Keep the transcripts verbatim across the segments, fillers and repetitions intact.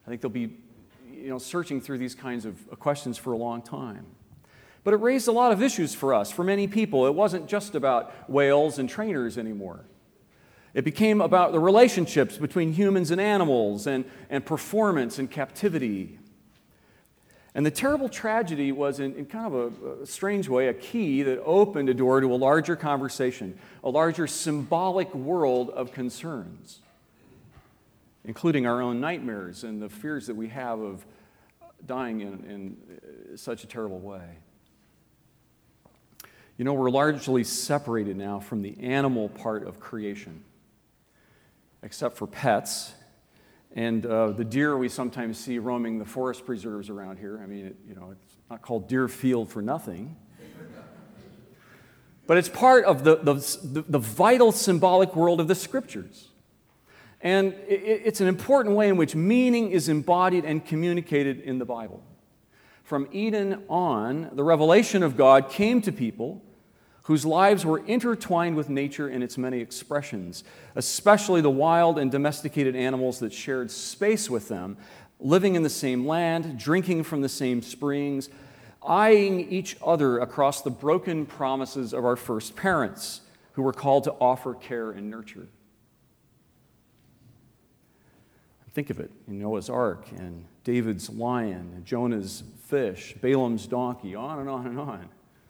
I think they'll be, you know, searching through these kinds of questions for a long time. But it raised a lot of issues for us, for many people. It wasn't just about whales and trainers anymore. It became about the relationships between humans and animals, and, and performance and captivity. And the terrible tragedy was, in, in kind of a, a strange way, a key that opened a door to a larger conversation, a larger symbolic world of concerns, including our own nightmares and the fears that we have of dying in, in such a terrible way. You know, we're largely separated now from the animal part of creation, except for pets and uh, the deer we sometimes see roaming the forest preserves around here. I mean, it, you know, it's not called Deer Field for nothing. But it's part of the, the, the vital symbolic world of the Scriptures. And it, it's an important way in which meaning is embodied and communicated in the Bible. From Eden on, the revelation of God came to people whose lives were intertwined with nature in its many expressions, especially the wild and domesticated animals that shared space with them, living in the same land, drinking from the same springs, eyeing each other across the broken promises of our first parents, who were called to offer care and nurture. Think of it, in Noah's Ark, and David's lion, and Jonah's fish, Balaam's donkey, on and on and on.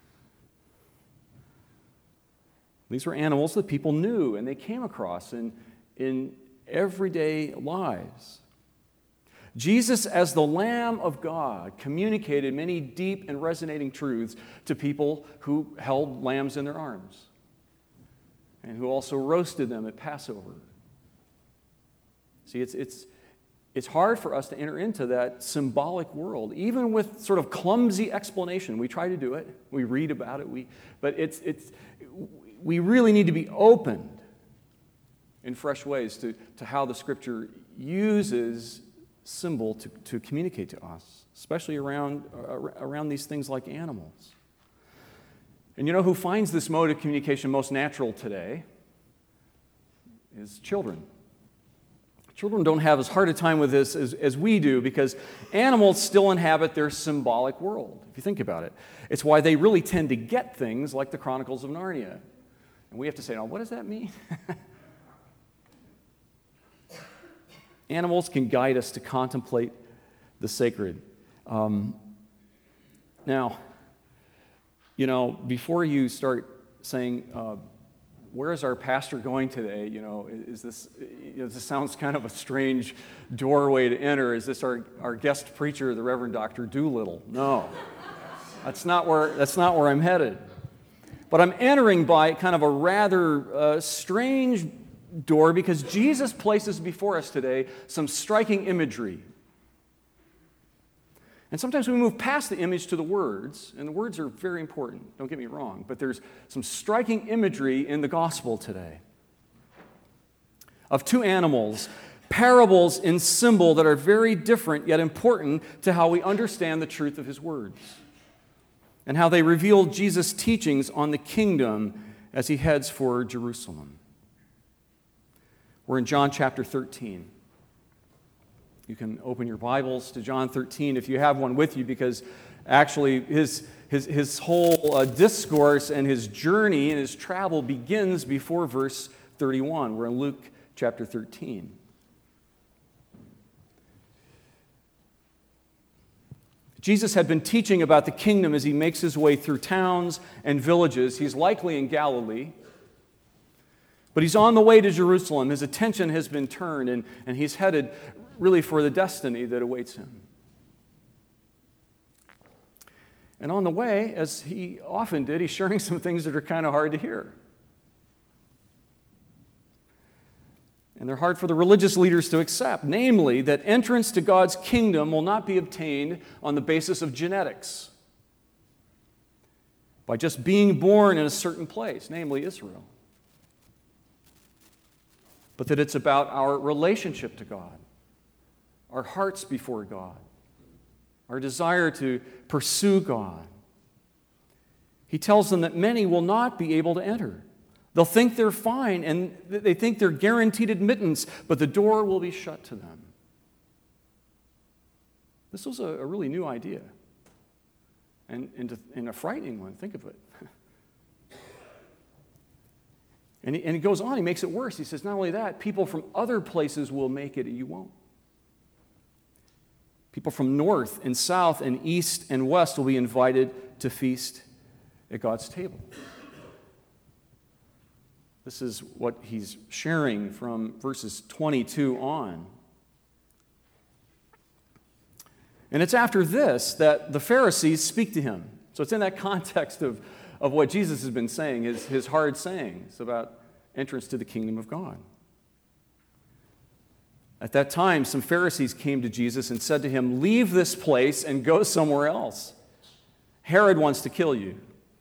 These were animals that people knew and they came across in, in everyday lives. Jesus, as the Lamb of God, communicated many deep and resonating truths to people who held lambs in their arms and who also roasted them at Passover. See, it's, it's, it's hard for us to enter into that symbolic world, even with sort of clumsy explanation. We try to do it. We read about it. We, but it's, it's, we really need to be opened in fresh ways to, to how the Scripture uses symbol to, to communicate to us, especially around, uh, around these things like animals. And you know who finds this mode of communication most natural today? Is children. Children don't have as hard a time with this as, as we do, because animals still inhabit their symbolic world, if you think about it. It's why they really tend to get things like the Chronicles of Narnia. And we have to say, now, what does that mean? Animals can guide us to contemplate the sacred. Um, now, you know, before you start saying, uh, where is our pastor going today? You know, is this, you know, this sounds kind of a strange doorway to enter. Is this our, our guest preacher, the Reverend Doctor Doolittle? No, that's not where, that's not where I'm headed. But I'm entering by kind of a rather uh, strange door, because Jesus places before us today some striking imagery. And sometimes we move past the image to the words, and the words are very important, don't get me wrong, but there's some striking imagery in the gospel today of two animals, parables in symbol that are very different yet important to how we understand the truth of his words, and how they reveal Jesus' teachings on the kingdom as he heads for Jerusalem. We're in John chapter thirteen. You can open your Bibles to John thirteen if you have one with you, because actually his, his, his whole uh, discourse and his journey and his travel begins before verse thirty-one. We're in Luke chapter thirteen. Jesus had been teaching about the kingdom as he makes his way through towns and villages. He's likely in Galilee. But he's on the way to Jerusalem. His attention has been turned, and, and he's headed really for the destiny that awaits him. And on the way, as he often did, he's sharing some things that are kind of hard to hear. And they're hard for the religious leaders to accept, namely that entrance to God's kingdom will not be obtained on the basis of genetics, by just being born in a certain place, namely Israel. But that it's about our relationship to God, our hearts before God, our desire to pursue God. He tells them that many will not be able to enter. They'll think they're fine, and they think they're guaranteed admittance, but the door will be shut to them. This was a, a really new idea, and, and, to, and a frightening one. Think of it. and, he, and he goes on, he makes it worse. He says, not only that, people from other places will make it, and you won't. People from north and south and east and west will be invited to feast at God's table. This is what he's sharing from verses twenty-two on. And it's after this that the Pharisees speak to him. So it's in that context of, of what Jesus has been saying, his, his hard sayings about entrance to the kingdom of God. At that time, some Pharisees came to Jesus and said to him, "Leave this place and go somewhere else. Herod wants to kill you."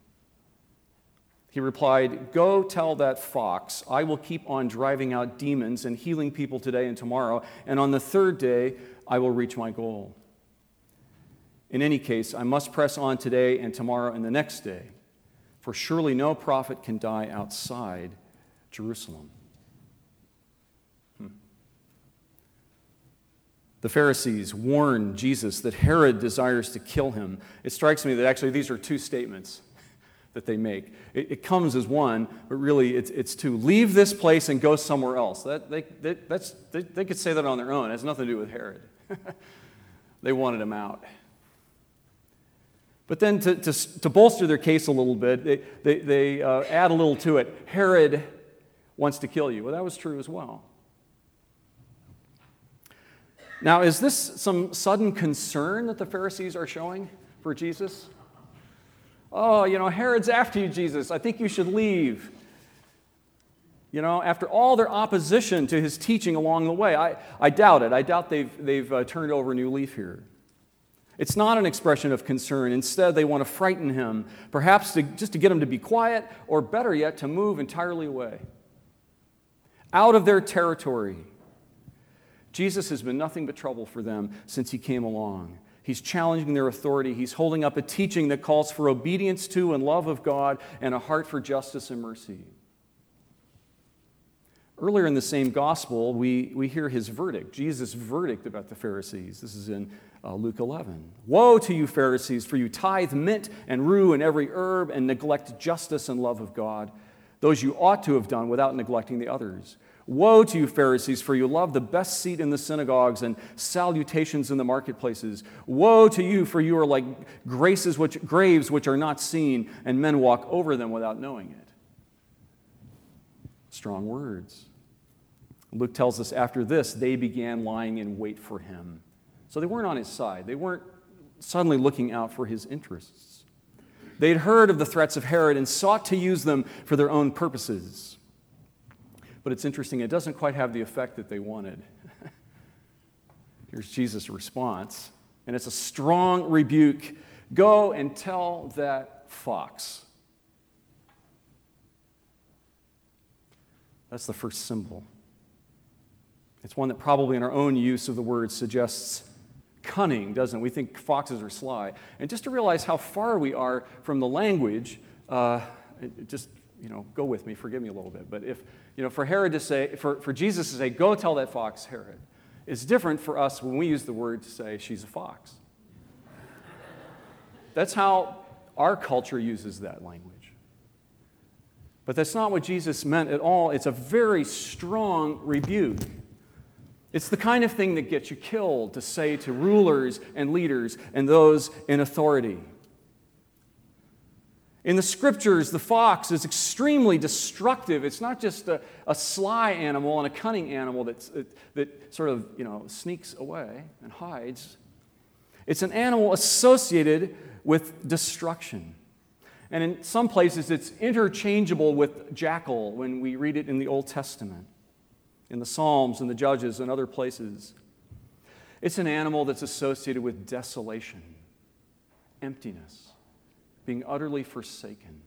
He replied, "Go tell that fox, I will keep on driving out demons and healing people today and tomorrow, and on the third day I will reach my goal. In any case, I must press on today and tomorrow and the next day, for surely no prophet can die outside Jerusalem." Hmm. The Pharisees warn Jesus that Herod desires to kill him. It strikes me that actually these are two statements that they make. It, it comes as one, but really it's, it's two. Leave this place and go somewhere else. That, they, they, that's, they, they could say that on their own. It has nothing to do with Herod. They wanted him out. But then to, to, to bolster their case a little bit, they, they, they uh, add a little to it. Herod wants to kill you. Well, that was true as well. Now, is this some sudden concern that the Pharisees are showing for Jesus? Oh, you know, Herod's after you, Jesus. I think you should leave. You know, after all their opposition to his teaching along the way, I, I doubt it. I doubt they've, they've uh, turned over a new leaf here. It's not an expression of concern. Instead, they want to frighten him, perhaps to, just to get him to be quiet, or better yet, to move entirely away, out of their territory. Jesus has been nothing but trouble for them since he came along. He's challenging their authority. He's holding up a teaching that calls for obedience to and love of God and a heart for justice and mercy. Earlier in the same gospel, we, we hear his verdict, Jesus' verdict about the Pharisees. This is in uh, Luke eleven. "Woe to you, Pharisees, for you tithe mint and rue and every herb and neglect justice and love of God, those you ought to have done without neglecting the others. Woe to you, Pharisees, for you love the best seat in the synagogues and salutations in the marketplaces. Woe to you, for you are like graces which, graves which are not seen, and men walk over them without knowing it." Strong words. Luke tells us after this, they began lying in wait for him. So they weren't on his side. They weren't suddenly looking out for his interests. They'd heard of the threats of Herod and sought to use them for their own purposes. But it's interesting, it doesn't quite have the effect that they wanted. Here's Jesus' response, and it's a strong rebuke. "Go and tell that fox." That's the first symbol. It's one that probably in our own use of the word suggests cunning, doesn't it? We think foxes are sly. And just to realize how far we are from the language, uh, it, it just, you know, go with me, forgive me a little bit. But if, you know, for Herod to say, for, for Jesus to say, "Go tell that fox, Herod," is different for us when we use the word to say, "She's a fox." That's how our culture uses that language. But that's not what Jesus meant at all. It's a very strong rebuke. It's the kind of thing that gets you killed to say to rulers and leaders and those in authority. In the scriptures, the fox is extremely destructive. It's not just a, a sly animal and a cunning animal that's, that, that sort of, you know, sneaks away and hides. It's an animal associated with destruction. And in some places, it's interchangeable with jackal when we read it in the Old Testament, in the Psalms and the Judges and other places. It's an animal that's associated with desolation, emptiness, being utterly forsaken.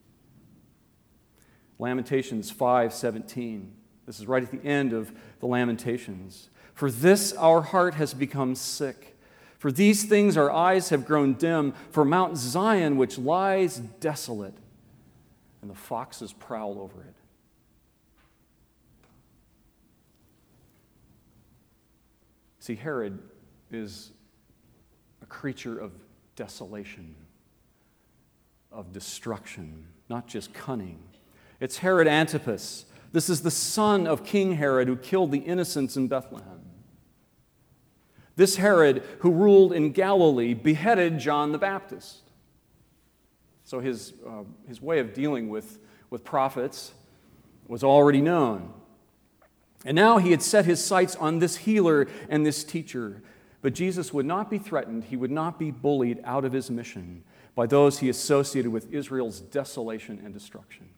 Lamentations five seventeen. This is right at the end of the Lamentations. "For this our heart has become sick. For these things our eyes have grown dim. For Mount Zion, which lies desolate, and the foxes prowl over it." See, Herod is a creature of desolation, of destruction, not just cunning. It's Herod Antipas. This is the son of King Herod who killed the innocents in Bethlehem. This Herod, who ruled in Galilee, beheaded John the Baptist. So his, uh, his way of dealing with, with prophets was already known. And now he had set his sights on this healer and this teacher. But Jesus would not be threatened. He would not be bullied out of his mission by those he associated with Israel's desolation and destruction.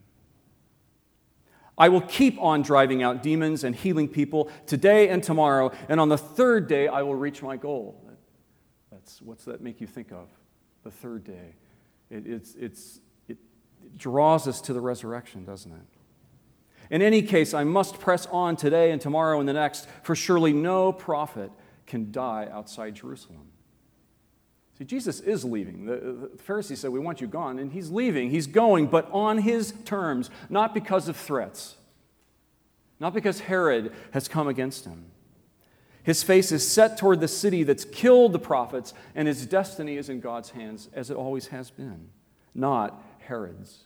I will keep on driving out demons and healing people today and tomorrow, and on the third day I will reach my goal. That's, what's that make you think of? The third day. It, it's, it's, it, it draws us to the resurrection, doesn't it? In any case, I must press on today and tomorrow and the next, for surely no prophet can die outside Jerusalem. See, Jesus is leaving. The, the Pharisees said, we want you gone, and he's leaving. He's going, but on his terms, not because of threats, not because Herod has come against him. His face is set toward the city that's killed the prophets, and his destiny is in God's hands, as it always has been, not Herod's.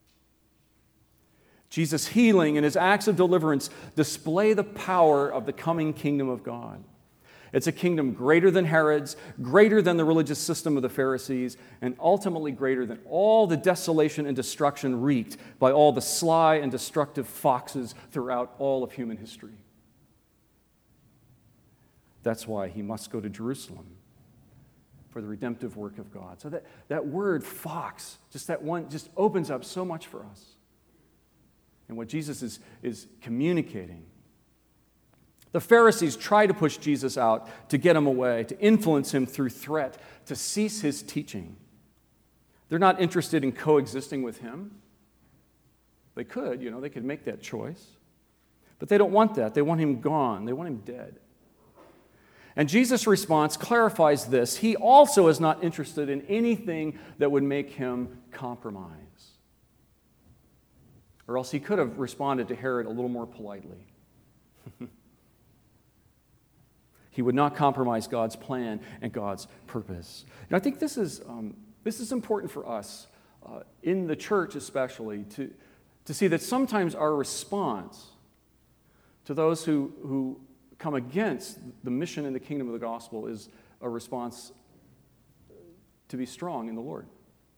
Jesus' healing and his acts of deliverance display the power of the coming kingdom of God. It's a kingdom greater than Herod's, greater than the religious system of the Pharisees, and ultimately greater than all the desolation and destruction wreaked by all the sly and destructive foxes throughout all of human history. That's why he must go to Jerusalem for the redemptive work of God. So that, that word fox, just that one, just opens up so much for us. And what Jesus is, is communicating. The Pharisees try to push Jesus out, to get him away, to influence him through threat, to cease his teaching. They're not interested in coexisting with him. They could, you know, they could make that choice. But they don't want that. They want him gone. They want him dead. And Jesus' response clarifies this. He also is not interested in anything that would make him compromise. Or else he could have responded to Herod a little more politely. He would not compromise God's plan and God's purpose. And I think this is, um, this is important for us, uh, in the church especially, to, to see that sometimes our response to those who, who come against the mission and the kingdom of the gospel is a response to be strong in the Lord.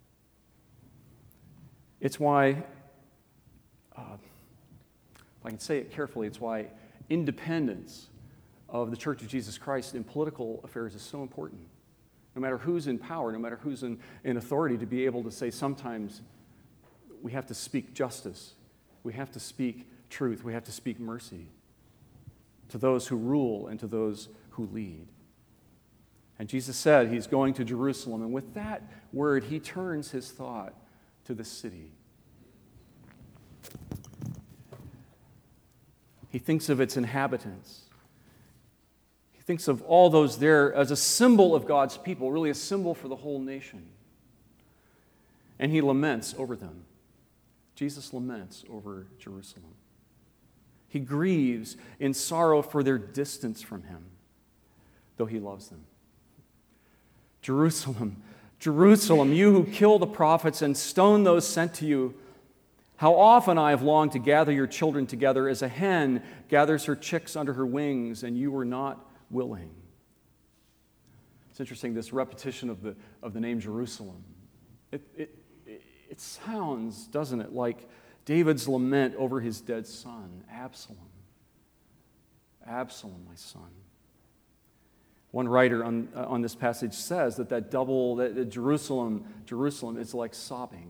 It's why, uh, if I can say it carefully, it's why independence of the Church of Jesus Christ in political affairs is so important. No matter who's in power, no matter who's in, in authority, to be able to say sometimes we have to speak justice, we have to speak truth, we have to speak mercy to those who rule and to those who lead. And Jesus said he's going to Jerusalem, and with that word, he turns his thought to the city. He thinks of its inhabitants. He thinks of all those there as a symbol of God's people, really a symbol for the whole nation. And he laments over them. Jesus laments over Jerusalem. He grieves in sorrow for their distance from him, though he loves them. Jerusalem, Jerusalem, you who kill the prophets and stone those sent to you, how often I have longed to gather your children together as a hen gathers her chicks under her wings, and you were not willing. It's interesting, this repetition of the, of the name Jerusalem. It, it, it, it sounds, doesn't it, like David's lament over his dead son, Absalom. Absalom, my son. One writer on, uh, on this passage says that that double, that, that Jerusalem, Jerusalem is like sobbing.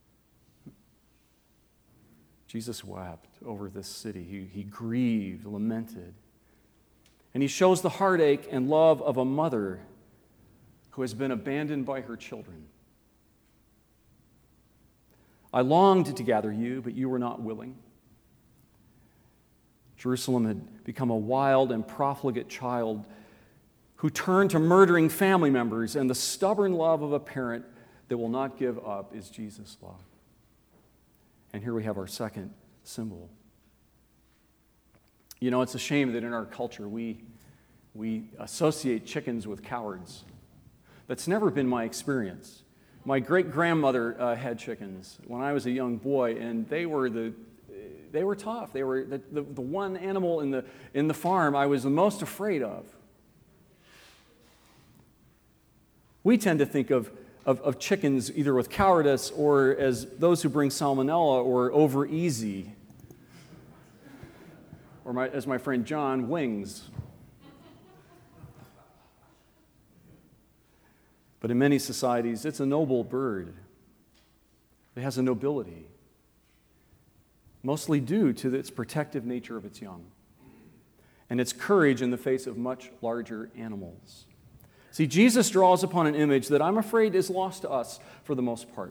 Jesus wept over this city. He, he grieved, lamented. And he shows the heartache and love of a mother who has been abandoned by her children. I longed to gather you, but you were not willing. Jerusalem had become a wild and profligate child who turned to murdering family members, and the stubborn love of a parent that will not give up is Jesus' love. And here we have our second symbol. You know, it's a shame that in our culture we, we associate chickens with cowards. That's never been my experience. My great-grandmother uh, had chickens when I was a young boy, and they were the they were tough. They were the, the, the one animal in the in the farm I was the most afraid of. We tend to think of, of, of chickens either with cowardice or as those who bring salmonella or over easy. Or my, as my friend John, wings. But in many societies, it's a noble bird. It has a nobility, mostly due to its protective nature of its young and its courage in the face of much larger animals. See, Jesus draws upon an image that I'm afraid is lost to us for the most part.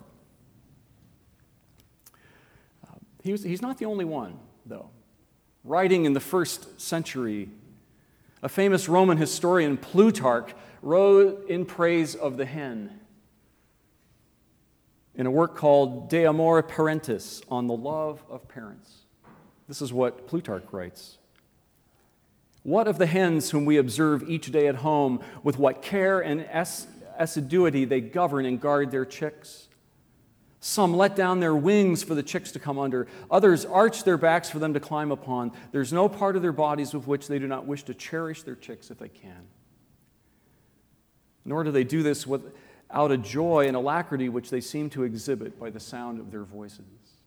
Uh, he was, he's not the only one, though. Writing in the first century, a famous Roman historian, Plutarch, wrote in praise of the hen in a work called De Amore Parentis, on the love of parents. This is what Plutarch writes. What of the hens whom we observe each day at home, with what care and assiduity they govern and guard their chicks? Some let down their wings for the chicks to come under. Others arch their backs for them to climb upon. There's no part of their bodies with which they do not wish to cherish their chicks if they can. Nor do they do this without a joy and alacrity which they seem to exhibit by the sound of their voices.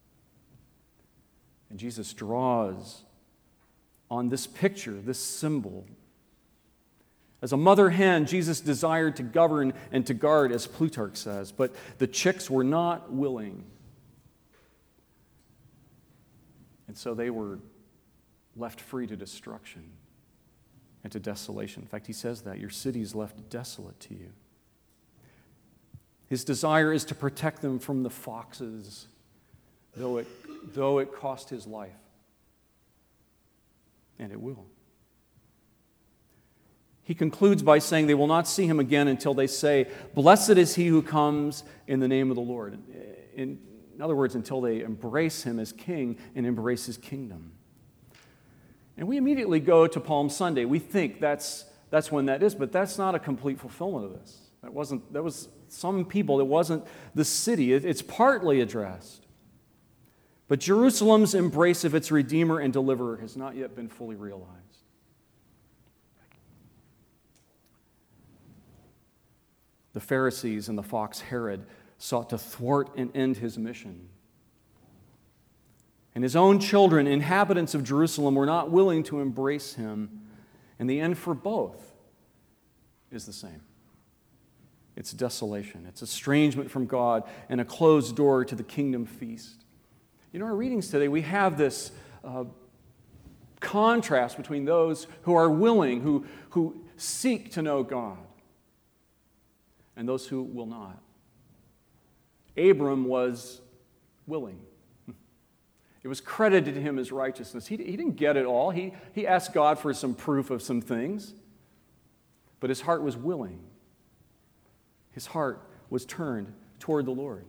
And Jesus draws on this picture, this symbol. As a mother hen, Jesus desired to govern and to guard, as Plutarch says, but the chicks were not willing. And so they were left free to destruction and to desolation. In fact, he says that your city is left desolate to you. His desire is to protect them from the foxes, though it, though it cost his life. And it will. He concludes by saying they will not see him again until they say, "Blessed is he who comes in the name of the Lord." In, in other words, until they embrace him as king and embrace his kingdom. And we immediately go to Palm Sunday. We think that's, that's when that is, but that's not a complete fulfillment of this. That wasn't, that was some people, it wasn't the city. It, it's partly addressed. But Jerusalem's embrace of its Redeemer and Deliverer has not yet been fully realized. The Pharisees and the fox Herod sought to thwart and end his mission. And his own children, inhabitants of Jerusalem, were not willing to embrace him. And the end for both is the same. It's desolation. It's estrangement from God and a closed door to the kingdom feast. In our readings today, we have this uh, contrast between those who are willing, who, who seek to know God, and those who will not. Abram was willing. It was credited to him as righteousness. He, he didn't get it all. He, he asked God for some proof of some things, but his heart was willing. His heart was turned toward the Lord.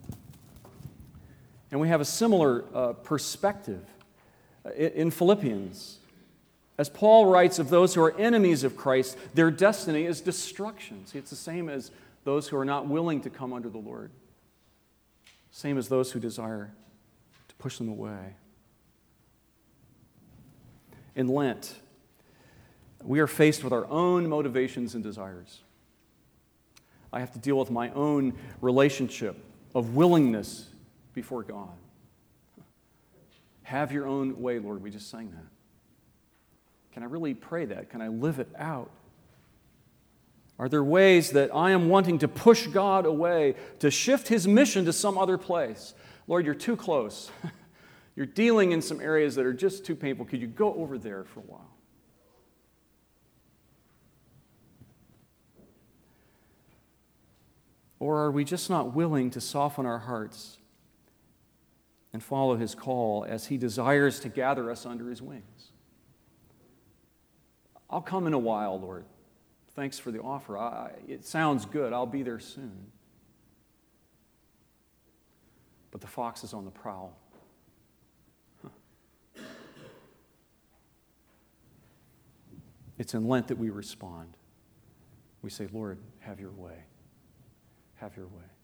And we have a similar uh, perspective in Philippians. As Paul writes of those who are enemies of Christ, their destiny is destruction. See, it's the same as those who are not willing to come under the Lord. Same as those who desire to push them away. In Lent, we are faced with our own motivations and desires. I have to deal with my own relationship of willingness before God. Have your own way, Lord. We just sang that. Can I really pray that? Can I live it out? Are there ways that I am wanting to push God away, to shift his mission to some other place? Lord, you're too close. You're dealing in some areas that are just too painful. Could you go over there for a while? Or are we just not willing to soften our hearts and follow his call as he desires to gather us under his wings? I'll come in a while, Lord. Thanks for the offer. I, it sounds good. I'll be there soon. But the fox is on the prowl. Huh. It's in Lent that we respond. We we say, Lord, have your way. Have your way.